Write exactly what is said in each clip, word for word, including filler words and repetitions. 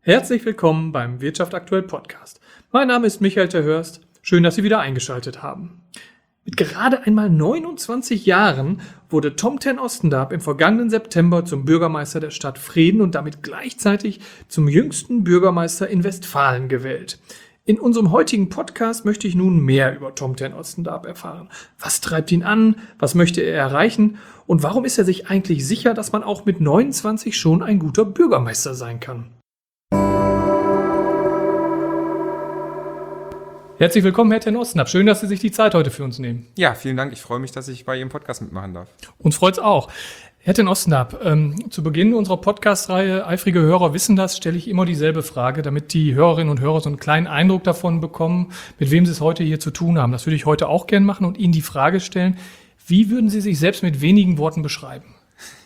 Herzlich willkommen beim Wirtschaft aktuell Podcast. Mein Name ist Michael Terhörst. Schön, dass Sie wieder eingeschaltet haben. Mit gerade einmal neunundzwanzig Jahren wurde Tom ten Ostendarp im vergangenen September zum Bürgermeister der Stadt Vreden und damit gleichzeitig zum jüngsten Bürgermeister in Westfalen gewählt. In unserem heutigen Podcast möchte ich nun mehr über Tom ten Ostendarp erfahren. Was treibt ihn an? Was möchte er erreichen? Und warum ist er sich eigentlich sicher, dass man auch mit neunundzwanzig schon ein guter Bürgermeister sein kann? Herzlich willkommen, Herr ten Ostendarp. Schön, dass Sie sich die Zeit heute für uns nehmen. Ja, vielen Dank. Ich freue mich, dass ich bei Ihrem Podcast mitmachen darf. Uns freut's auch. Herr ten Ostendarp, ähm, zu Beginn unserer Podcast-Reihe, eifrige Hörer wissen das, stelle ich immer dieselbe Frage, damit die Hörerinnen und Hörer so einen kleinen Eindruck davon bekommen, mit wem Sie es heute hier zu tun haben. Das würde ich heute auch gern machen und Ihnen die Frage stellen, wie würden Sie sich selbst mit wenigen Worten beschreiben?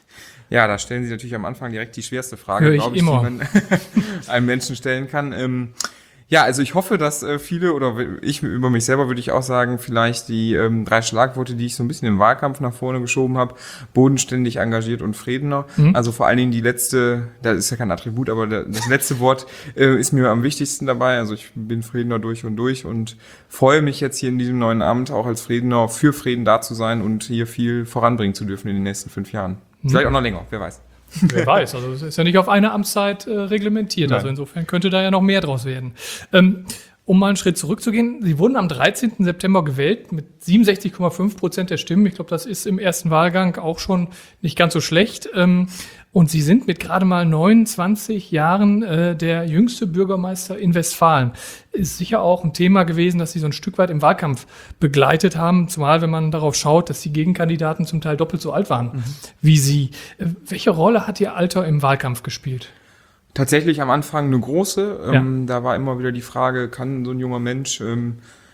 Ja, da stellen Sie natürlich am Anfang direkt die schwerste Frage, Hör ich glaube ich, immer. die man einem Menschen stellen kann. Ähm, Ja, also ich hoffe, dass äh, viele, oder ich über mich selber würde ich auch sagen, vielleicht die ähm, drei Schlagworte, die ich so ein bisschen im Wahlkampf nach vorne geschoben habe, bodenständig, engagiert und Fredener. Mhm. Also vor allen Dingen die letzte, das ist ja kein Attribut, aber der, das letzte Wort äh, ist mir am wichtigsten dabei. Also ich bin Fredener durch und durch und freue mich jetzt hier in diesem neuen Amt auch als Fredener für Frieden da zu sein und hier viel voranbringen zu dürfen in den nächsten fünf Jahren. Mhm. Vielleicht auch noch länger, wer weiß. Wer weiß, also es ist ja nicht auf eine Amtszeit äh, reglementiert, Nein. Also insofern könnte da ja noch mehr draus werden. Ähm, um mal einen Schritt zurückzugehen, Sie wurden am dreizehnten September gewählt mit siebenundsechzig Komma fünf Prozent der Stimmen. Ich glaube, das ist im ersten Wahlgang auch schon nicht ganz so schlecht. Ähm, und Sie sind mit gerade mal neunundzwanzig Jahren äh, der jüngste Bürgermeister in Westfalen. Ist sicher auch ein Thema gewesen, das Sie so ein Stück weit im Wahlkampf begleitet haben, zumal wenn man darauf schaut, dass die Gegenkandidaten zum Teil doppelt so alt waren mhm. wie Sie. Äh, welche Rolle hat Ihr Alter im Wahlkampf gespielt? Tatsächlich am Anfang eine große. Ja. Ähm, da war immer wieder die Frage, kann so ein junger Mensch ähm,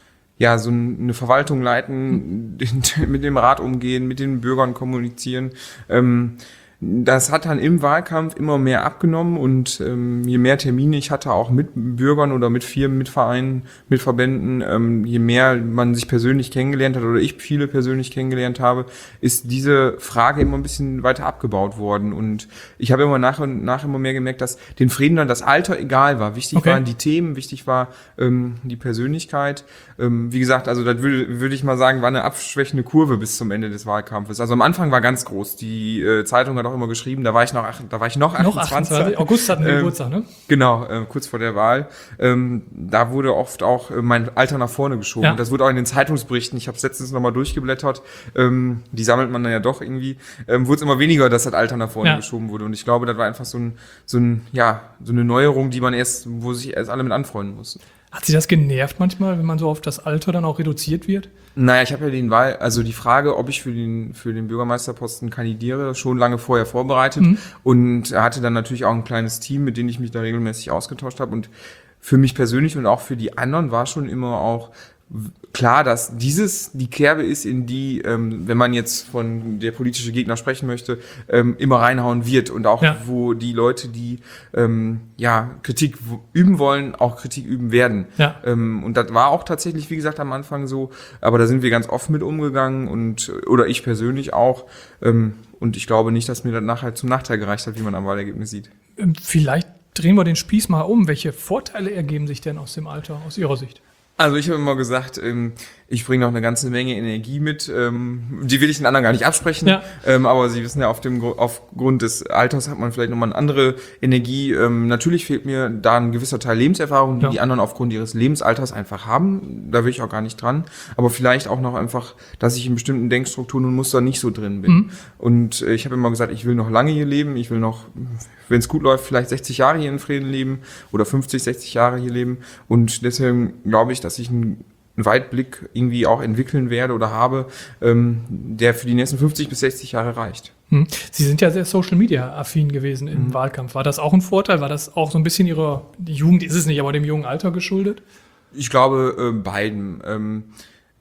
ja so eine Verwaltung leiten, hm. mit dem Rat umgehen, mit den Bürgern kommunizieren. Ähm, Das hat dann im Wahlkampf immer mehr abgenommen und ähm, je mehr Termine ich hatte, auch mit Bürgern oder mit Firmen, mit Vereinen, mit Verbänden, ähm, je mehr man sich persönlich kennengelernt hat oder ich viele persönlich kennengelernt habe, ist diese Frage immer ein bisschen weiter abgebaut worden. Und ich habe immer nach und nach immer mehr gemerkt, dass den Fredenern das Alter egal war. Wichtig okay. waren die Themen, wichtig war ähm, die Persönlichkeit. Ähm, wie gesagt, also das würde, würde ich mal sagen, war eine abschwächende Kurve bis zum Ende des Wahlkampfes. Also am Anfang war ganz groß. Die äh, Zeitung hat auch immer geschrieben, da war ich noch, da war ich noch achtundzwanzig. Noch achtundzwanzig. August hatten wir ähm, Geburtstag, ne? Genau, äh, kurz vor der Wahl. Ähm, da wurde oft auch äh, mein Alter nach vorne geschoben. Ja. Das wurde auch in den Zeitungsberichten, ich habe es letztens nochmal durchgeblättert, ähm, die sammelt man dann ja doch irgendwie, ähm, wurde es immer weniger, dass das Alter nach vorne ja. geschoben wurde. Und ich glaube, das war einfach so ein, so ein, ja, so eine Neuerung, die man erst, wo sich erst alle mit anfreunden mussten. Hat Sie das genervt manchmal, wenn man so auf das Alter dann auch reduziert wird? Naja, ich habe ja den Wahl, also die Frage, ob ich für den für den Bürgermeisterposten kandidiere, schon lange vorher vorbereitet mhm. und hatte dann natürlich auch ein kleines Team, mit dem ich mich da regelmäßig ausgetauscht habe. Und für mich persönlich und auch für die anderen war schon immer auch klar, dass dieses die Kerbe ist, in die, ähm, wenn man jetzt von der politische Gegner sprechen möchte, ähm, immer reinhauen wird und auch ja. wo die Leute, die ähm, ja Kritik üben wollen, auch Kritik üben werden. Ja. Ähm, und das war auch tatsächlich, wie gesagt, am Anfang so, aber da sind wir ganz offen mit umgegangen und oder ich persönlich auch. Ähm, und ich glaube nicht, dass mir das nachher zum Nachteil gereicht hat, wie man am Wahlergebnis sieht. Vielleicht drehen wir den Spieß mal um. Welche Vorteile ergeben sich denn aus dem Alter, aus Ihrer Sicht? Also ich habe immer gesagt, ähm, ich bringe noch eine ganze Menge Energie mit. Ähm, die will ich den anderen gar nicht absprechen. Ja. Ähm, aber Sie wissen ja, auf dem aufgrund des Alters hat man vielleicht nochmal eine andere Energie. Ähm, natürlich fehlt mir da ein gewisser Teil Lebenserfahrung, die ja. die anderen aufgrund ihres Lebensalters einfach haben. Da will ich auch gar nicht dran. Aber vielleicht auch noch einfach, dass ich in bestimmten Denkstrukturen und Mustern nicht so drin bin. Mhm. Und äh, ich habe immer gesagt, ich will noch lange hier leben. Ich will noch, wenn es gut läuft, vielleicht sechzig Jahre hier in Frieden leben oder fünfzig, sechzig Jahre hier leben. Und deswegen glaube ich, dass ich ein einen Weitblick irgendwie auch entwickeln werde oder habe, ähm, der für die nächsten fünfzig bis sechzig Jahre reicht. Sie sind ja sehr Social-Media-affin gewesen im mhm. Wahlkampf. War das auch ein Vorteil? War das auch so ein bisschen Ihrer, die Jugend ist es nicht, aber dem jungen Alter geschuldet? Ich glaube, äh, beiden. Ähm,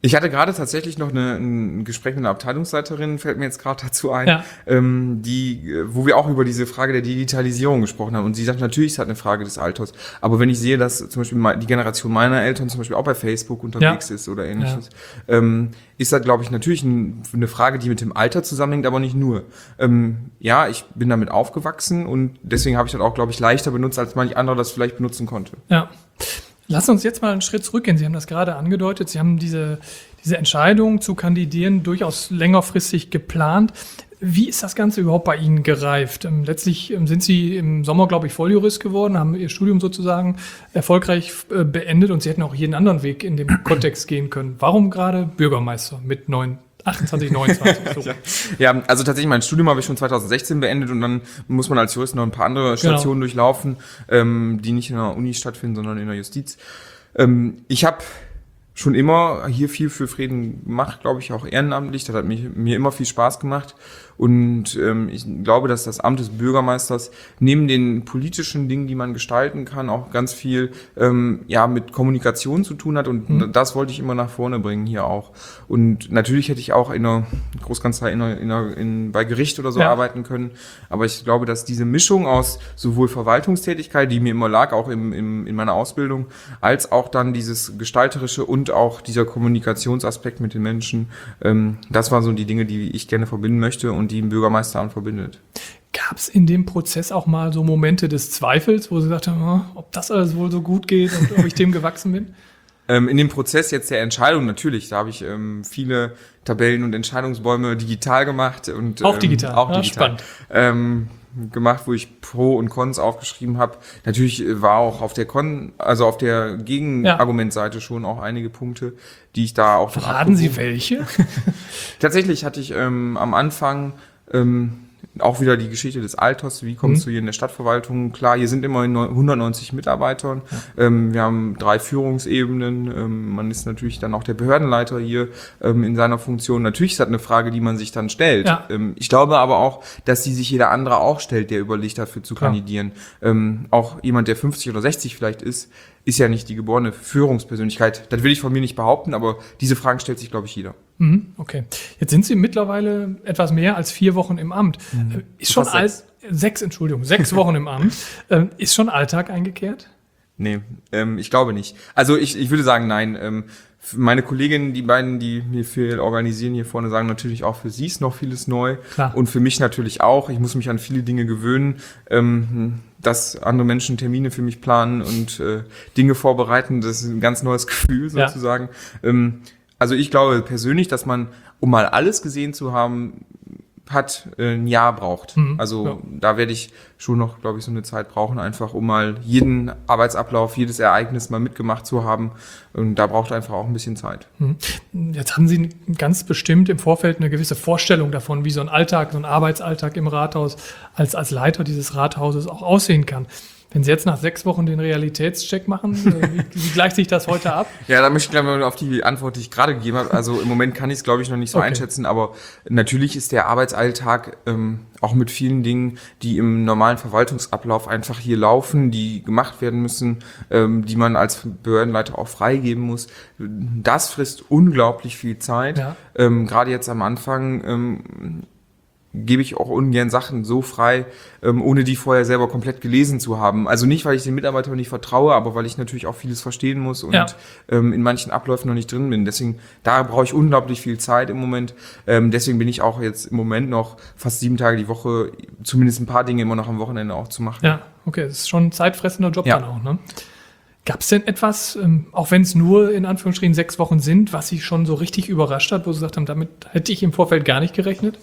Ich hatte gerade tatsächlich noch eine, ein Gespräch mit einer Abteilungsleiterin, fällt mir jetzt gerade dazu ein, Ja. ähm, die, wo wir auch über diese Frage der Digitalisierung gesprochen haben. Und sie sagt, natürlich ist halt eine Frage des Alters. Aber wenn ich sehe, dass zum Beispiel die Generation meiner Eltern zum Beispiel auch bei Facebook unterwegs Ja. ist oder ähnliches, ja. ähm, ist das, glaube ich, natürlich ein, eine Frage, die mit dem Alter zusammenhängt, aber nicht nur. Ähm, ja, ich bin damit aufgewachsen und deswegen habe ich das auch, glaube ich, leichter benutzt, als manch anderer das vielleicht benutzen konnte. Ja. Lass uns jetzt mal einen Schritt zurückgehen. Sie haben das gerade angedeutet. Sie haben diese, diese Entscheidung zu kandidieren durchaus längerfristig geplant. Wie ist das Ganze überhaupt bei Ihnen gereift? Ähm, letztlich ähm, sind Sie im Sommer, glaube ich, Volljurist geworden, haben Ihr Studium sozusagen erfolgreich äh, beendet und Sie hätten auch jeden anderen Weg in dem Kontext gehen können. Warum gerade Bürgermeister mit neun, achtundzwanzig, neunundzwanzig? So. ja. ja, also tatsächlich, mein Studium habe ich schon zweitausendsechzehn beendet und dann muss man als Jurist noch ein paar andere Stationen genau. durchlaufen, ähm, die nicht in der Uni stattfinden, sondern in der Justiz. Ähm, ich habe schon immer hier viel für Frieden gemacht, glaube ich, auch ehrenamtlich. Das hat mich, mir immer viel Spaß gemacht. Und ähm, ich glaube, dass das Amt des Bürgermeisters neben den politischen Dingen, die man gestalten kann, auch ganz viel ähm, ja mit Kommunikation zu tun hat. Und mhm. das wollte ich immer nach vorne bringen hier auch. Und natürlich hätte ich auch in einer Großkanzlei in einer, in einer, in, bei Gericht oder so ja. arbeiten können. Aber ich glaube, dass diese Mischung aus sowohl Verwaltungstätigkeit, die mir immer lag, auch im, im, in meiner Ausbildung, als auch dann dieses gestalterische und auch dieser Kommunikationsaspekt mit den Menschen, ähm, das waren so die Dinge, die ich gerne verbinden möchte und die ein Bürgermeisteramt verbindet. Gab es in dem Prozess auch mal so Momente des Zweifels, wo Sie gesagt haben, oh, ob das alles wohl so gut geht und ob ich dem gewachsen bin? Ähm, in dem Prozess jetzt der Entscheidung natürlich, da habe ich ähm, viele Tabellen und Entscheidungsbäume digital gemacht. Und, auch ähm, digital, auch ja, digital. Spannend. Ähm, gemacht, wo ich Pro und Cons aufgeschrieben habe. Natürlich war auch auf der Con, also auf der Gegenargumentseite schon auch einige Punkte, die ich da auch... Verraten Sie welche? Tatsächlich hatte ich ähm, am Anfang ähm, auch wieder die Geschichte des Alters. Wie kommst mhm. du hier in der Stadtverwaltung? Klar, hier sind immerhin hundertneunzig Mitarbeitern. Ja. Ähm, wir haben drei Führungsebenen. Ähm, man ist natürlich dann auch der Behördenleiter hier ähm, in seiner Funktion. Natürlich ist das eine Frage, die man sich dann stellt. Ja. Ähm, ich glaube aber auch, dass die sich jeder andere auch stellt, der überlegt, dafür zu Klar. kandidieren. Ähm, auch jemand, der fünfzig oder sechzig vielleicht ist, ist ja nicht die geborene Führungspersönlichkeit. Das will ich von mir nicht behaupten, aber diese Fragen stellt sich, glaube ich, jeder. Mhm, okay. Jetzt sind Sie mittlerweile etwas mehr als vier Wochen im Amt. Mhm. Ist schon alt, sechs. sechs, Entschuldigung, sechs Wochen im Amt. Ähm, ist schon Alltag eingekehrt? Nee, ähm, ich glaube nicht. Also ich, ich würde sagen, nein. Ähm, meine Kolleginnen, die beiden, die mir viel organisieren hier vorne, sagen natürlich auch, für sie ist noch vieles neu. Klar. Und für mich natürlich auch. Ich muss mich an viele Dinge gewöhnen, ähm, dass andere Menschen Termine für mich planen und äh, Dinge vorbereiten. Das ist ein ganz neues Gefühl sozusagen. Ja. Ähm, also ich glaube persönlich, dass man, um mal alles gesehen zu haben, hat äh, ein Jahr braucht. Mhm, also ja. da werde ich schon noch, glaube ich, so eine Zeit brauchen, einfach um mal jeden Arbeitsablauf, jedes Ereignis mal mitgemacht zu haben. Und da braucht einfach auch ein bisschen Zeit. Mhm. Jetzt haben Sie ganz bestimmt im Vorfeld eine gewisse Vorstellung davon, wie so ein Alltag, so ein Arbeitsalltag im Rathaus als, als Leiter dieses Rathauses auch aussehen kann. Wenn Sie jetzt nach sechs Wochen den Realitätscheck machen, wie, wie gleicht sich das heute ab? Ja, da möchte ich gleich mal auf die Antwort, die ich gerade gegeben habe. Also im Moment kann ich es, glaube ich, noch nicht so okay. einschätzen, aber natürlich ist der Arbeitsalltag ähm, auch mit vielen Dingen, die im normalen Verwaltungsablauf einfach hier laufen, die gemacht werden müssen, ähm, die man als Behördenleiter auch freigeben muss. Das frisst unglaublich viel Zeit. Ja. Ähm, gerade jetzt am Anfang ähm, gebe ich auch ungern Sachen so frei, ähm, ohne die vorher selber komplett gelesen zu haben. Also nicht, weil ich den Mitarbeitern nicht vertraue, aber weil ich natürlich auch vieles verstehen muss und ja. ähm, in manchen Abläufen noch nicht drin bin. Deswegen, da brauche ich unglaublich viel Zeit im Moment. Ähm, deswegen bin ich auch jetzt im Moment noch fast sieben Tage die Woche, zumindest ein paar Dinge immer noch am Wochenende auch zu machen. Ja, okay, das ist schon ein zeitfressender Job ja. dann auch, ne? Gab es denn etwas, ähm, auch wenn es nur in Anführungsstrichen sechs Wochen sind, was Sie schon so richtig überrascht hat, wo Sie gesagt haben, damit hätte ich im Vorfeld gar nicht gerechnet?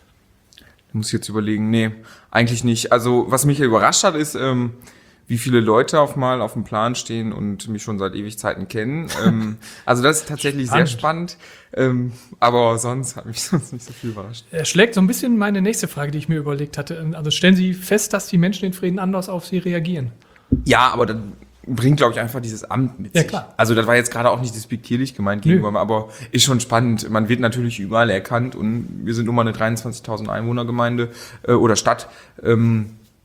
Muss ich jetzt überlegen, nee, eigentlich nicht. Also was mich ja überrascht hat, ist, ähm, wie viele Leute auf mal auf dem Plan stehen und mich schon seit Ewigkeiten kennen. ähm, also das ist tatsächlich spannend. sehr spannend, ähm, aber sonst hat mich sonst nicht so viel überrascht. Er schlägt so ein bisschen meine nächste Frage, die ich mir überlegt hatte. Also stellen Sie fest, dass die Menschen in Frieden anders auf Sie reagieren? Ja, aber dann bringt, glaube ich, einfach dieses Amt mit ja, sich. Klar. Also das war jetzt gerade auch nicht despektierlich gemeint gegenüber, aber ist schon spannend. Man wird natürlich überall erkannt und wir sind nur mal eine dreiundzwanzigtausend Einwohnergemeinde äh, oder Stadt. Ähm,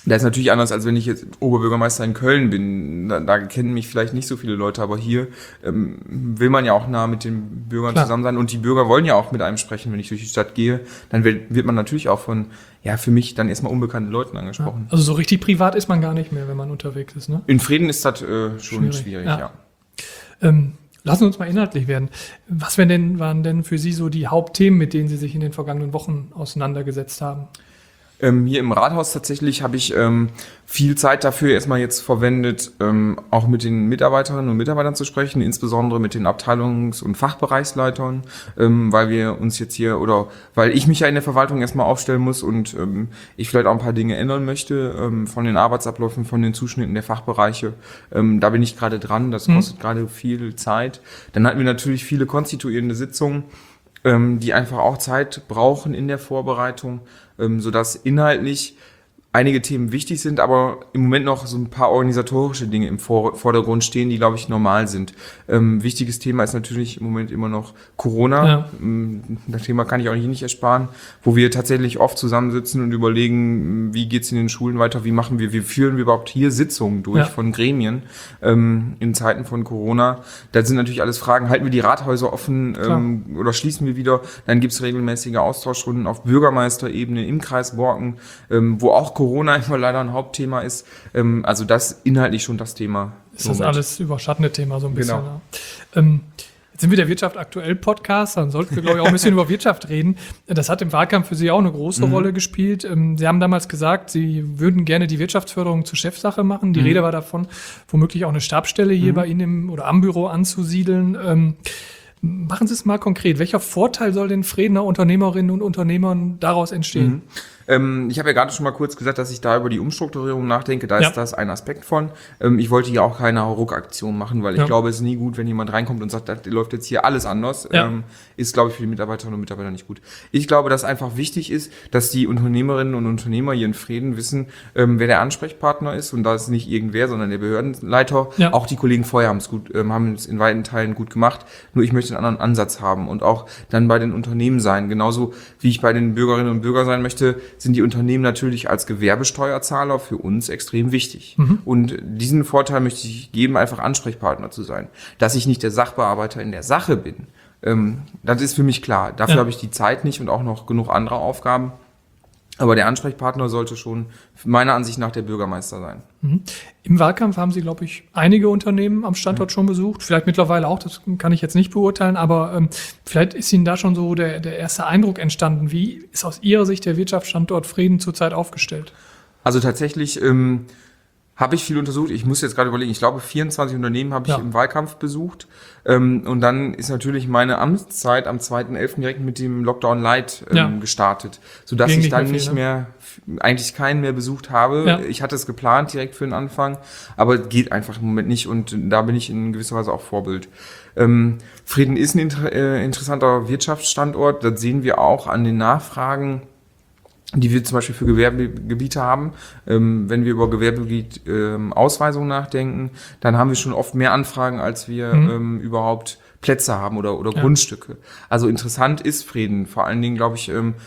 Das ist natürlich anders, als wenn ich jetzt Oberbürgermeister in Köln bin. Da, da kennen mich vielleicht nicht so viele Leute, aber hier ähm, will man ja auch nah mit den Bürgern Klar. zusammen sein. Und die Bürger wollen ja auch mit einem sprechen. Wenn ich durch die Stadt gehe, dann wird, wird man natürlich auch von, ja, für mich dann erstmal unbekannten Leuten angesprochen. Ja, also so richtig privat ist man gar nicht mehr, wenn man unterwegs ist, ne? In Frieden ist das äh, schon schwierig, schwierig ja. ja. Ähm, lassen wir uns mal inhaltlich werden. Was wären denn, waren denn für Sie so die Hauptthemen, mit denen Sie sich in den vergangenen Wochen auseinandergesetzt haben? Ähm, hier im Rathaus tatsächlich habe ich ähm, viel Zeit dafür erstmal jetzt verwendet, ähm, auch mit den Mitarbeiterinnen und Mitarbeitern zu sprechen, insbesondere mit den Abteilungs- und Fachbereichsleitern, ähm, weil wir uns jetzt hier oder weil ich mich ja in der Verwaltung erstmal aufstellen muss und ähm, ich vielleicht auch ein paar Dinge ändern möchte ähm, von den Arbeitsabläufen, von den Zuschnitten der Fachbereiche. Ähm, da bin ich gerade dran, das kostet mhm. gerade viel Zeit. Dann hatten wir natürlich viele konstituierende Sitzungen, ähm, die einfach auch Zeit brauchen in der Vorbereitung, ähm, sodass inhaltlich einige Themen wichtig sind, aber im Moment noch so ein paar organisatorische Dinge im Vor- Vordergrund stehen, die, glaube ich, normal sind. Ähm, wichtiges Thema ist natürlich im Moment immer noch Corona. Ja. Ähm, das Thema kann ich auch nicht ersparen, wo wir tatsächlich oft zusammensitzen und überlegen, wie geht's in den Schulen weiter, wie machen wir, wie führen wir überhaupt hier Sitzungen durch ja. von Gremien ähm, in Zeiten von Corona. Das sind natürlich alles Fragen, halten wir die Rathäuser offen ähm, oder schließen wir wieder? Dann gibt's regelmäßige Austauschrunden auf Bürgermeisterebene im Kreis Borken, ähm, wo auch Corona immer leider ein Hauptthema ist. Ähm, also das inhaltlich schon das Thema. Ist das alles überschattende Thema so ein bisschen. Genau. Ja. Ähm, jetzt sind wir der Wirtschaft aktuell Podcast, dann sollten wir, glaube ich, auch ein bisschen über Wirtschaft reden. Das hat im Wahlkampf für Sie auch eine große mhm. Rolle gespielt. Ähm, Sie haben damals gesagt, Sie würden gerne die Wirtschaftsförderung zur Chefsache machen. Die mhm. Rede war davon, womöglich auch eine Stabsstelle hier mhm. bei Ihnen im, oder am Büro anzusiedeln. Ähm, machen Sie es mal konkret. Welcher Vorteil soll den Fredener Unternehmerinnen und Unternehmern daraus entstehen? Mhm. Ähm, ich habe ja gerade schon mal kurz gesagt, dass ich da über die Umstrukturierung nachdenke. Da ja. ist das ein Aspekt von. Ähm, ich wollte hier auch keine Hauruck-Aktion machen, weil ich ja. glaube, es ist nie gut, wenn jemand reinkommt und sagt, das läuft jetzt hier alles anders. Ja. Ähm, ist, glaube ich, für die Mitarbeiterinnen und Mitarbeiter nicht gut. Ich glaube, dass einfach wichtig ist, dass die Unternehmerinnen und Unternehmer hier in Frieden wissen, ähm, wer der Ansprechpartner ist. Und da ist nicht irgendwer, sondern der Behördenleiter. Ja. Auch die Kollegen vorher haben es gut, ähm, haben es in weiten Teilen gut gemacht. Nur ich möchte einen anderen Ansatz haben und auch dann bei den Unternehmen sein. Genauso wie ich bei den Bürgerinnen und Bürgern sein möchte, sind die Unternehmen natürlich als Gewerbesteuerzahler für uns extrem wichtig. Mhm. Und diesen Vorteil möchte ich geben, einfach Ansprechpartner zu sein. Dass ich nicht der Sachbearbeiter in der Sache bin, ähm, das ist für mich klar. Dafür ja. habe ich die Zeit nicht und auch noch genug andere Aufgaben. Aber der Ansprechpartner sollte schon meiner Ansicht nach der Bürgermeister sein. Mhm. Im Wahlkampf haben Sie, glaube ich, einige Unternehmen am Standort mhm. schon besucht. Vielleicht mittlerweile auch, das kann ich jetzt nicht beurteilen. Aber ähm, vielleicht ist Ihnen da schon so der, der erste Eindruck entstanden. Wie ist aus Ihrer Sicht der Wirtschaftsstandort Frieden zurzeit aufgestellt? Also tatsächlich ähm, habe ich viel untersucht. Ich muss jetzt gerade überlegen, ich glaube vierundzwanzig Unternehmen habe ich ja. im Wahlkampf besucht. Ähm, und dann ist natürlich meine Amtszeit am zweiten elften direkt mit dem Lockdown Light ähm, ja. gestartet, sodass Ging ich dann nicht mehr, viel, nicht mehr, eigentlich keinen mehr besucht habe. Ja. Ich hatte es geplant direkt für den Anfang, aber geht einfach im Moment nicht und da bin ich in gewisser Weise auch Vorbild. Ähm, Frieden ist ein inter- äh, interessanter Wirtschaftsstandort, das sehen wir auch an den Nachfragen, die wir zum Beispiel für Gewerbegebiete haben. Ähm, wenn wir über Gewerbegebiet ähm, Ausweisung nachdenken, dann haben wir schon oft mehr Anfragen, als wir mhm. ähm, überhaupt Plätze haben oder, oder ja. Grundstücke. Also interessant ist Frieden. Vor allen Dingen, glaube ich, ähm,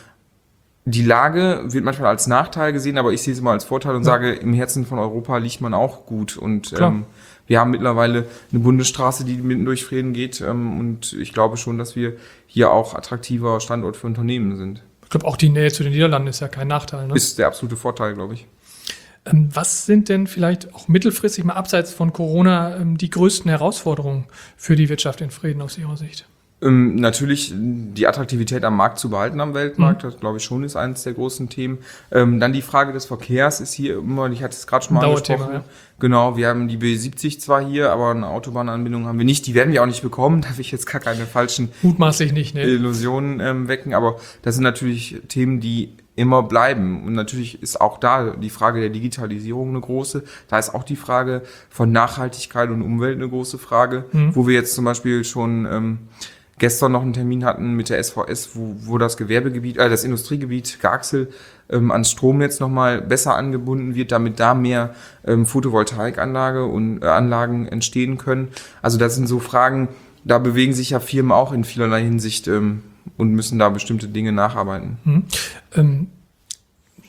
die Lage wird manchmal als Nachteil gesehen, aber ich sehe es immer als Vorteil und ja. sage, im Herzen von Europa liegt man auch gut. Und ähm, wir haben mittlerweile eine Bundesstraße, die mitten durch Frieden geht. Ähm, und ich glaube schon, dass wir hier auch attraktiver Standort für Unternehmen sind. Ich glaube, auch die Nähe zu den Niederlanden ist ja kein Nachteil. Ne? Ist der absolute Vorteil, glaube ich. Ähm, was sind denn vielleicht auch mittelfristig mal abseits von Corona ähm, die größten Herausforderungen für die Wirtschaft in Frieden aus Ihrer Sicht? Ähm, natürlich die Attraktivität am Markt zu behalten, am Weltmarkt, mhm. das glaube ich schon ist eines der großen Themen. Ähm, dann die Frage des Verkehrs ist hier immer, ich hatte es gerade schon mal angesprochen. Ja. Genau, wir haben die B siebzig zwar hier, aber eine Autobahnanbindung haben wir nicht. Die werden wir auch nicht bekommen, darf ich jetzt gar keine falschen Mutmaßlich nicht, ne? Illusionen ähm, wecken. Aber das sind natürlich Themen, die immer bleiben. Und natürlich ist auch da die Frage der Digitalisierung eine große. Da ist auch die Frage von Nachhaltigkeit und Umwelt eine große Frage, mhm. wo wir jetzt zum Beispiel schon ähm, gestern noch einen Termin hatten mit der S V S, wo, wo das Gewerbegebiet, äh, das Industriegebiet Garxel ähm, ans Stromnetz nochmal besser angebunden wird, damit da mehr ähm, Photovoltaikanlage und äh, Anlagen entstehen können. Also das sind so Fragen, da bewegen sich ja Firmen auch in vielerlei Hinsicht ähm, und müssen da bestimmte Dinge nacharbeiten. Mhm. Ähm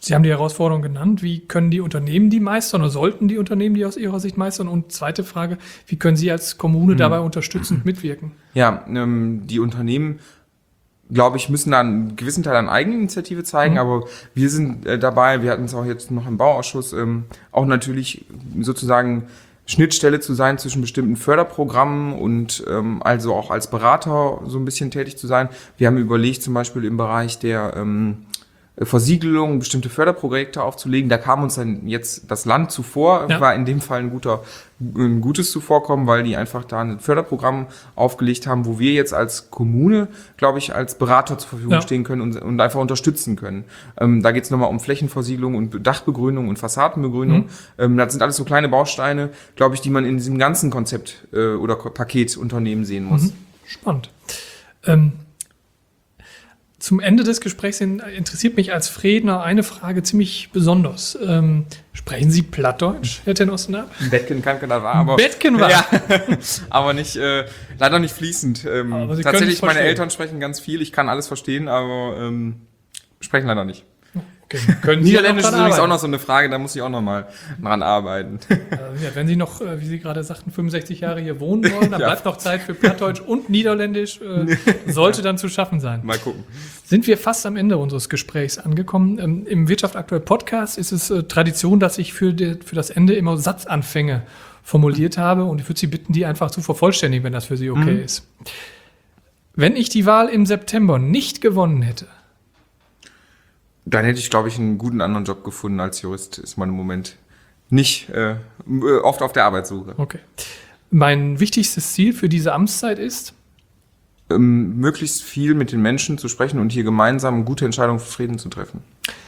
Sie haben die Herausforderung genannt. Wie können die Unternehmen die meistern oder sollten die Unternehmen die aus Ihrer Sicht meistern? Und zweite Frage, wie können Sie als Kommune dabei unterstützend mitwirken? Ja, ähm, die Unternehmen, glaube ich, müssen da einen gewissen Teil an Eigeninitiative zeigen, mhm. aber wir sind äh, dabei, wir hatten es auch jetzt noch im Bauausschuss, ähm, auch natürlich sozusagen Schnittstelle zu sein zwischen bestimmten Förderprogrammen und ähm, also auch als Berater so ein bisschen tätig zu sein. Wir haben überlegt, zum Beispiel im Bereich der ähm, Versiegelung bestimmte Förderprojekte aufzulegen. Da kam uns dann jetzt das Land zuvor, ja. war in dem Fall ein guter, ein gutes Zuvorkommen, weil die einfach da ein Förderprogramm aufgelegt haben, wo wir jetzt als Kommune, glaube ich, als Berater zur Verfügung ja. stehen können und, und einfach unterstützen können. Ähm, da geht es nochmal um Flächenversiegelung und Dachbegrünung und Fassadenbegrünung. Mhm. Ähm, das sind alles so kleine Bausteine, glaube ich, die man in diesem ganzen Konzept äh, oder Paketunternehmen sehen muss. Mhm. Spannend. Ähm Zum Ende des Gesprächs interessiert mich als Fredner eine Frage ziemlich besonders. Ähm, sprechen Sie Plattdeutsch, Herr ten Ostenap? Bettgen kann da war, aber Bettgen war. Ja, aber nicht äh, leider nicht fließend. Ähm, aber Sie tatsächlich, meine Eltern sprechen ganz viel. Ich kann alles verstehen, aber ähm, sprechen leider nicht. Okay. Können Niederländisch ist übrigens auch noch so eine Frage, da muss ich auch noch mal dran arbeiten. Also, ja, wenn Sie noch, wie Sie gerade sagten, fünfundsechzig Jahre hier wohnen wollen, dann ja. bleibt noch Zeit für Plattdeutsch und Niederländisch. Äh, sollte dann zu schaffen sein. Mal gucken. Sind wir fast am Ende unseres Gesprächs angekommen. Ähm, Im Wirtschaft aktuell Podcast ist es äh, Tradition, dass ich für, die, für das Ende immer Satzanfänge formuliert habe. Und ich würde Sie bitten, die einfach zu vervollständigen, wenn das für Sie okay mhm. ist. Wenn ich die Wahl im September nicht gewonnen hätte, dann hätte ich, glaube ich, einen guten anderen Job gefunden als Jurist. Ist man im Moment nicht äh, oft auf der Arbeitssuche. Okay. Mein wichtigstes Ziel für diese Amtszeit ist? Ähm, möglichst viel mit den Menschen zu sprechen und hier gemeinsam gute Entscheidungen für Frieden zu treffen.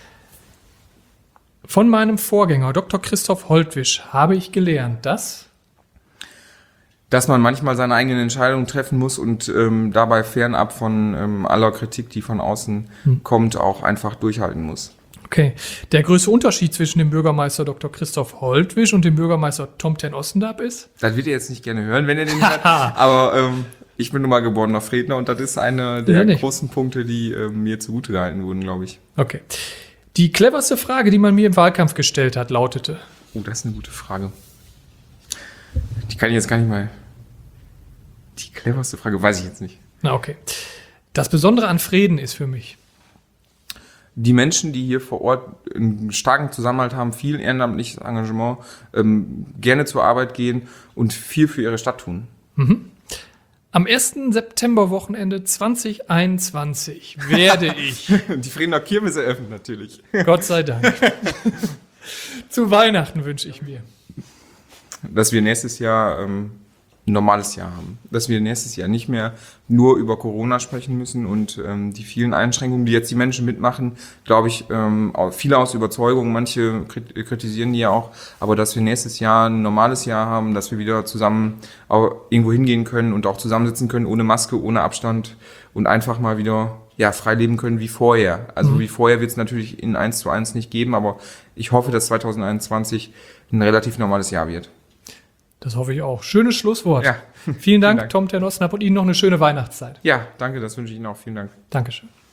Von meinem Vorgänger, Doktor Christoph Holtwisch, habe ich gelernt, dass... dass man manchmal seine eigenen Entscheidungen treffen muss und ähm, dabei fernab von ähm, aller Kritik, die von außen hm. kommt, auch einfach durchhalten muss. Okay. Der größte Unterschied zwischen dem Bürgermeister Doktor Christoph Holtwisch und dem Bürgermeister Tom ten Ostenap ist? Das wird ihr jetzt nicht gerne hören, wenn ihr den hört, aber ähm, ich bin nun mal geborener Fredner und das ist einer der ja, großen Punkte, die ähm, mir zugute gehalten wurden, glaube ich. Okay. Die cleverste Frage, die man mir im Wahlkampf gestellt hat, lautete? Oh, das ist eine gute Frage. Die kann ich jetzt gar nicht mal... Die cleverste Frage weiß ich jetzt nicht. Na, okay. Das Besondere an Frieden ist für mich? Die Menschen, die hier vor Ort einen starken Zusammenhalt haben, viel ehrenamtliches Engagement, ähm, gerne zur Arbeit gehen und viel für ihre Stadt tun. Mhm. Am ersten Septemberwochenende zwanzig einundzwanzig werde ich... Die Friedener Kirmes eröffnen natürlich. Gott sei Dank. Zu Weihnachten wünsche ich mir. Dass wir nächstes Jahr... Ähm, ein normales Jahr haben. Dass wir nächstes Jahr nicht mehr nur über Corona sprechen müssen und ähm, die vielen Einschränkungen, die jetzt die Menschen mitmachen, glaube ich, ähm, viele aus Überzeugung, manche kritisieren die ja auch, aber dass wir nächstes Jahr ein normales Jahr haben, dass wir wieder zusammen auch irgendwo hingehen können und auch zusammensitzen können, ohne Maske, ohne Abstand und einfach mal wieder ja frei leben können wie vorher. Also mhm. wie vorher wird es natürlich in eins zu eins nicht geben, aber ich hoffe, dass zwanzig einundzwanzig ein relativ normales Jahr wird. Das hoffe ich auch. Schönes Schlusswort. Ja. Vielen Dank, Vielen Dank. Tom ten Ostenap, und Ihnen noch eine schöne Weihnachtszeit. Ja, danke, das wünsche ich Ihnen auch. Vielen Dank. Dankeschön.